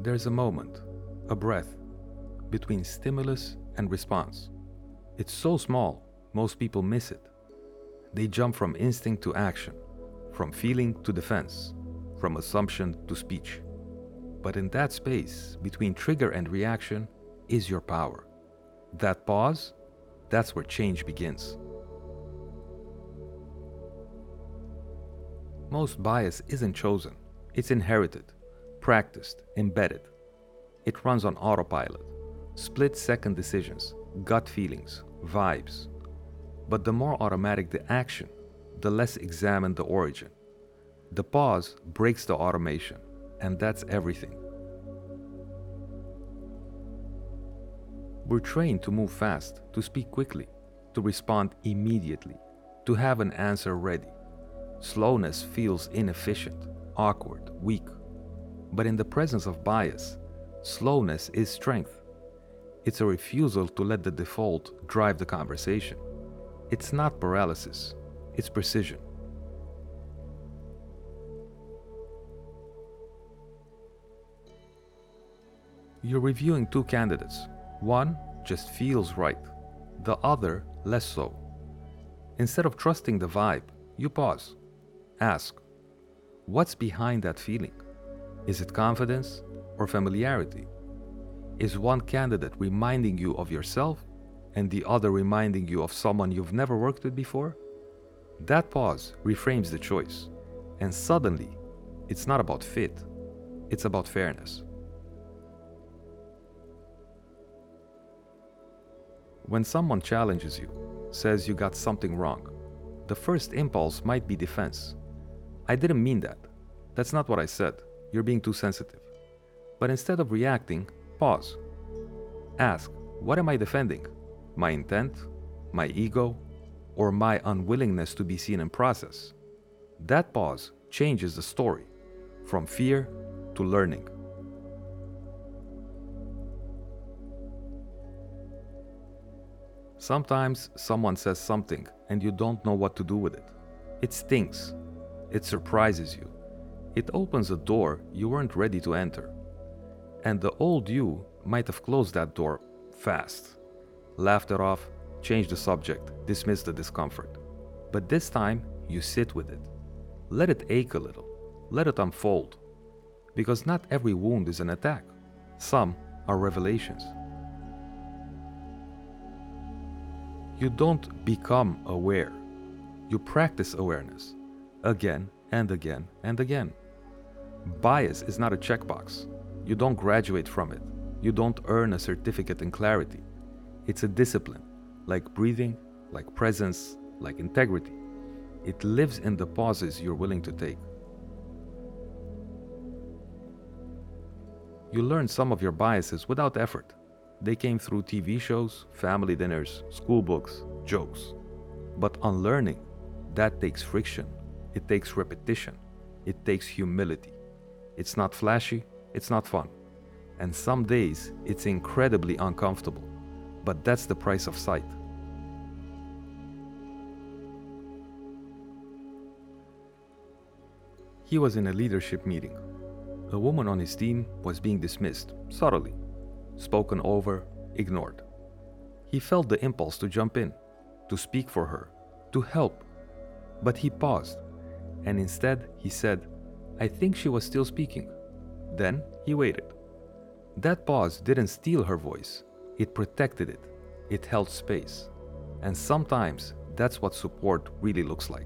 There's a moment, a breath, between stimulus and response. It's so small, most people miss it. They jump from instinct to action, from feeling to defense, from assumption to speech. But in that space, between trigger and reaction, is your power. That pause, that's where change begins. Most bias isn't chosen, it's inherited, practiced, embedded. It runs on autopilot, split-second decisions, gut feelings, vibes. But the more automatic the action, the less examined the origin. The pause breaks the automation, and that's everything. We're trained to move fast, to speak quickly, to respond immediately, to have an answer ready. Slowness feels inefficient, awkward, weak. But in the presence of bias, slowness is strength. It's a refusal to let the default drive the conversation. It's not paralysis, it's precision. You're reviewing two candidates. One just feels right, the other less so. Instead of trusting the vibe, you pause. Ask, what's behind that feeling? Is it confidence or familiarity? Is one candidate reminding you of yourself and the other reminding you of someone you've never worked with before? That pause reframes the choice, and suddenly, it's not about fit, it's about fairness. When someone challenges you, says you got something wrong, the first impulse might be defense. I didn't mean that. That's not what I said. You're being too sensitive. But instead of reacting, pause. Ask, what am I defending? My intent, my ego, or my unwillingness to be seen and processed? That pause changes the story from fear to learning. Sometimes someone says something and you don't know what to do with it. It stings. It surprises you. It opens a door you weren't ready to enter. And the old you might have closed that door fast, laughed it off, changed the subject, dismissed the discomfort. But this time, you sit with it. Let it ache a little. Let it unfold. Because not every wound is an attack. Some are revelations. You don't become aware. You practice awareness. Again and again and again. Bias is not a checkbox. You don't graduate from it. You don't earn a certificate in clarity. It's a discipline, like breathing, like presence, like integrity. It lives in the pauses you're willing to take. You learn some of your biases without effort. They came through TV shows, family dinners, school books, jokes. But unlearning, that takes friction. It takes repetition. It takes humility. It's not flashy, it's not fun. And some days, it's incredibly uncomfortable. But that's the price of sight. He was in a leadership meeting. A woman on his team was being dismissed, subtly, spoken over, ignored. He felt the impulse to jump in, to speak for her, to help. But he paused, and instead he said, I think she was still speaking. Then he waited. That pause didn't steal her voice. It protected it. It held space. And sometimes that's what support really looks like.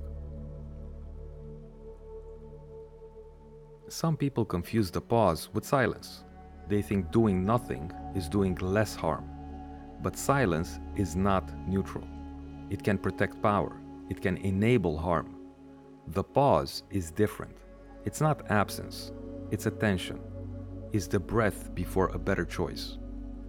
Some people confuse the pause with silence. They think doing nothing is doing less harm. But silence is not neutral. It can protect power. It can enable harm. The pause is different. It's not absence. It's attention. It's the breath before a better choice.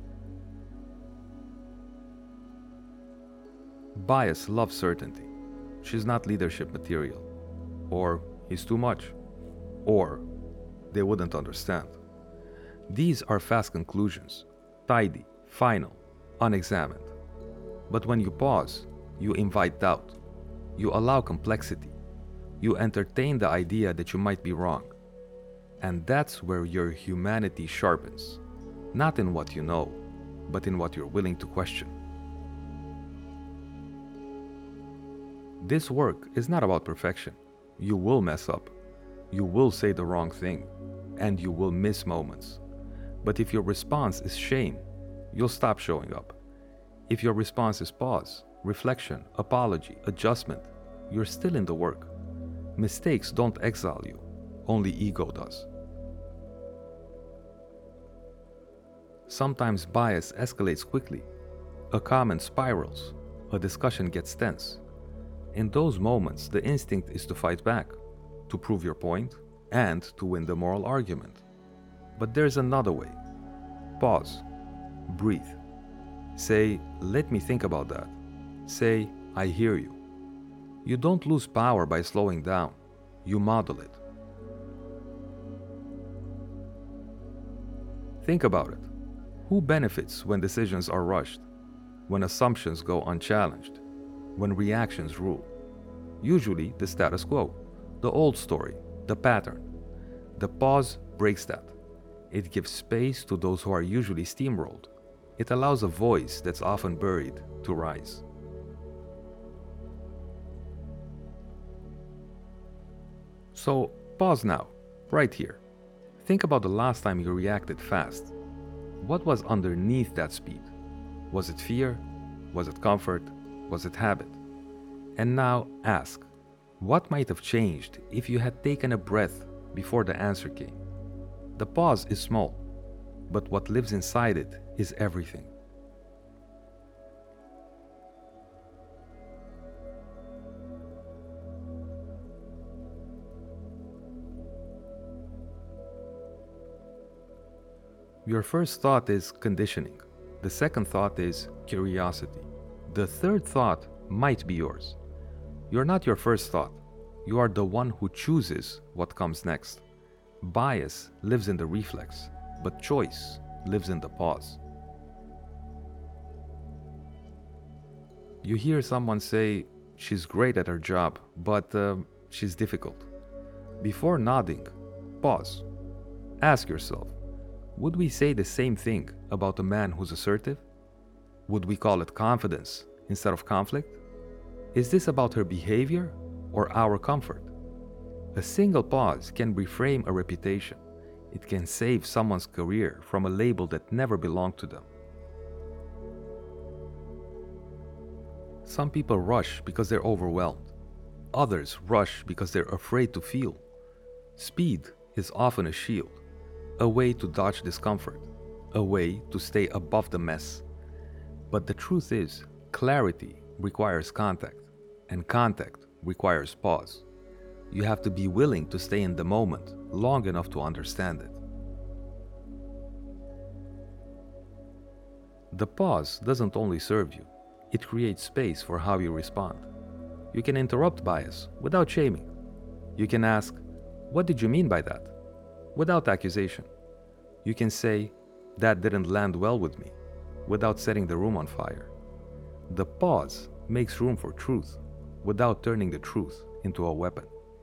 Bias loves certainty. She's not leadership material. Or he's too much. Or they wouldn't understand. These are fast conclusions, tidy, final, unexamined. But when you pause, you invite doubt. You allow complexity. You entertain the idea that you might be wrong. And that's where your humanity sharpens, not in what you know, but in what you're willing to question. This work is not about perfection. You will mess up, you will say the wrong thing, and you will miss moments. But if your response is shame, you'll stop showing up. If your response is pause, reflection, apology, adjustment, you're still in the work. Mistakes don't exile you, only ego does. Sometimes bias escalates quickly. A comment spirals, a discussion gets tense. In those moments, the instinct is to fight back, to prove your point, and to win the moral argument. But there's another way. Pause. Breathe. Say, let me think about that. Say, I hear you. You don't lose power by slowing down. You model it. Think about it. Who benefits when decisions are rushed? When assumptions go unchallenged? When reactions rule? Usually the status quo, the old story, the pattern. The pause breaks that. It gives space to those who are usually steamrolled. It allows a voice that's often buried to rise. So pause now, right here. Think about the last time you reacted fast. What was underneath that speed? Was it fear? Was it comfort? Was it habit? And now ask, what might have changed if you had taken a breath before the answer came? The pause is small, but what lives inside it is everything. Your first thought is conditioning. The second thought is curiosity. The third thought might be yours. You're not your first thought. You are the one who chooses what comes next. Bias lives in the reflex, but choice lives in the pause. You hear someone say, she's great at her job, but she's difficult. Before nodding, pause. Ask yourself, would we say the same thing about a man who's assertive? Would we call it confidence instead of conflict? Is this about her behavior or our comfort? A single pause can reframe a reputation. It can save someone's career from a label that never belonged to them. Some people rush because they're overwhelmed. Others rush because they're afraid to feel. Speed is often a shield, a way to dodge discomfort, a way to stay above the mess. But the truth is, clarity requires contact, and contact requires pause. You have to be willing to stay in the moment long enough to understand it. The pause doesn't only serve you, it creates space for how you respond. You can interrupt bias without shaming. You can ask, what did you mean by that? Without accusation. You can say, that didn't land well with me, without setting the room on fire. The pause makes room for truth without turning the truth into a weapon.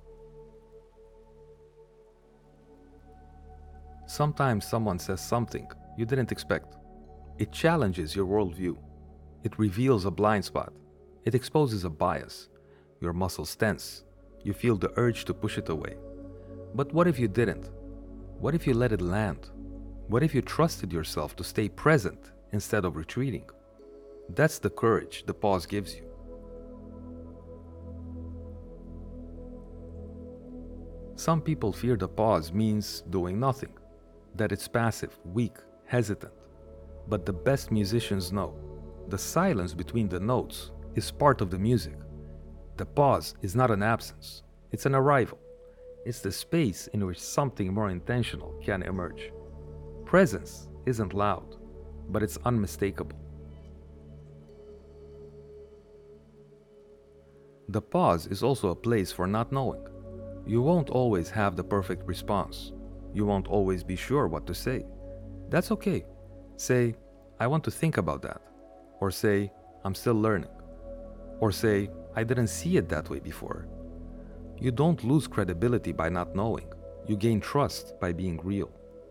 Sometimes someone says something you didn't expect. It challenges your worldview. It reveals a blind spot. It exposes a bias. Your muscles tense. You feel the urge to push it away. But what if you didn't? What if you let it land? What if you trusted yourself to stay present instead of retreating? That's the courage the pause gives you. Some people fear the pause means doing nothing, that it's passive, weak, hesitant. But the best musicians know the silence between the notes is part of the music. The pause is not an absence, it's an arrival. It's the space in which something more intentional can emerge. Presence isn't loud, but it's unmistakable. The pause is also a place for not knowing. You won't always have the perfect response. You won't always be sure what to say. That's okay. Say, I want to think about that. Or say, I'm still learning. Or say, I didn't see it that way before. You don't lose credibility by not knowing. You gain trust by being real.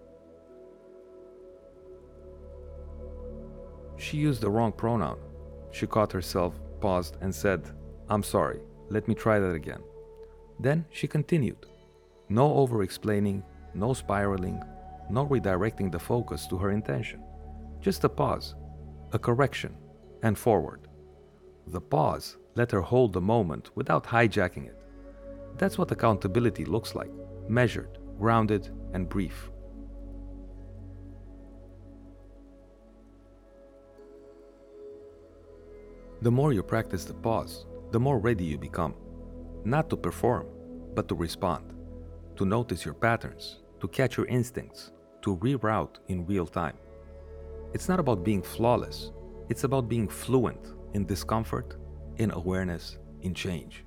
She used the wrong pronoun. She caught herself, paused, and said, "I'm sorry, let me try that again." Then she continued. No over-explaining, no spiraling, no redirecting the focus to her intention. Just a pause, a correction, and forward. The pause let her hold the moment without hijacking it. That's what accountability looks like, measured, grounded, and brief. The more you practice the pause, the more ready you become. Not to perform, but to respond. To notice your patterns, to catch your instincts, to reroute in real time. It's not about being flawless, it's about being fluent in discomfort, in awareness, in change.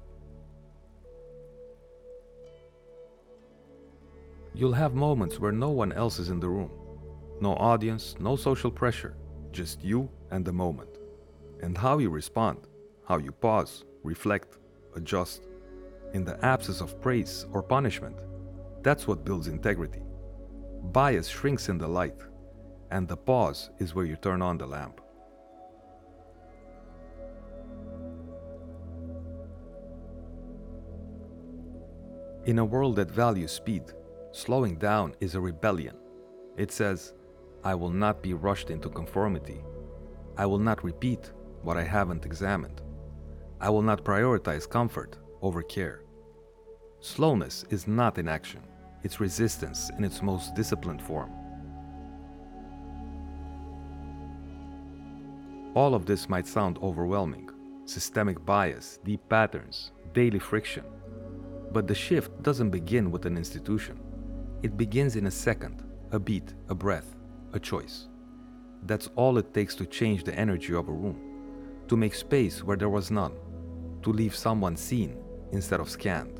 You'll have moments where no one else is in the room. No audience, no social pressure, just you and the moment. And how you respond, how you pause, reflect, adjust, in the absence of praise or punishment, that's what builds integrity. Bias shrinks in the light, and the pause is where you turn on the lamp. In a world that values speed, slowing down is a rebellion. It says, I will not be rushed into conformity. I will not repeat what I haven't examined. I will not prioritize comfort over care. Slowness is not inaction. It's resistance in its most disciplined form. All of this might sound overwhelming. Systemic bias, deep patterns, daily friction. But the shift doesn't begin with an institution. It begins in a second, a beat, a breath, a choice. That's all it takes to change the energy of a room, to make space where there was none, to leave someone seen instead of scanned.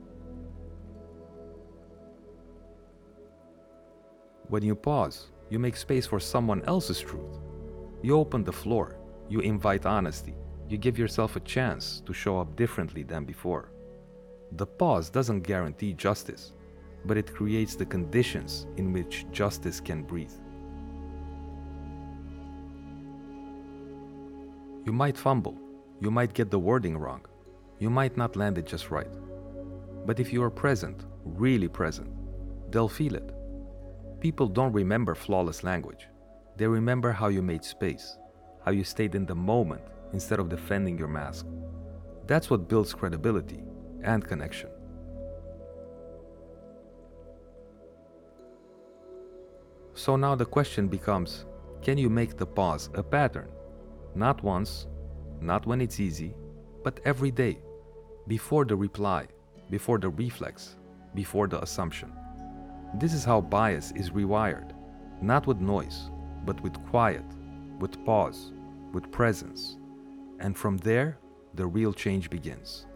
When you pause, you make space for someone else's truth. You open the floor, you invite honesty, you give yourself a chance to show up differently than before. The pause doesn't guarantee justice, but it creates the conditions in which justice can breathe. You might fumble, you might get the wording wrong, you might not land it just right. But if you are present, really present, they'll feel it. People don't remember flawless language. They remember how you made space, how you stayed in the moment instead of defending your mask. That's what builds credibility and connection. So now the question becomes, can you make the pause a pattern? Not once, not when it's easy, but every day, before the reply, before the reflex, before the assumption. This is how bias is rewired, not with noise, but with quiet, with pause, with presence. And from there, the real change begins.